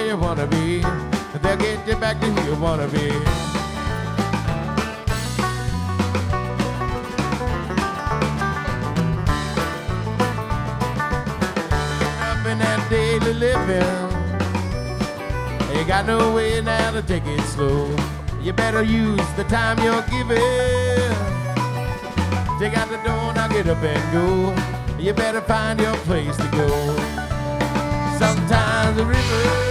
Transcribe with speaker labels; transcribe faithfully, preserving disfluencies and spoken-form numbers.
Speaker 1: you wanna be. They'll get you back to who you wanna be. Up in that daily living, you got no way now to take it slow. You better use the time you're given. Take out the door, now get up and go. You better find your place to go. Sometimes the river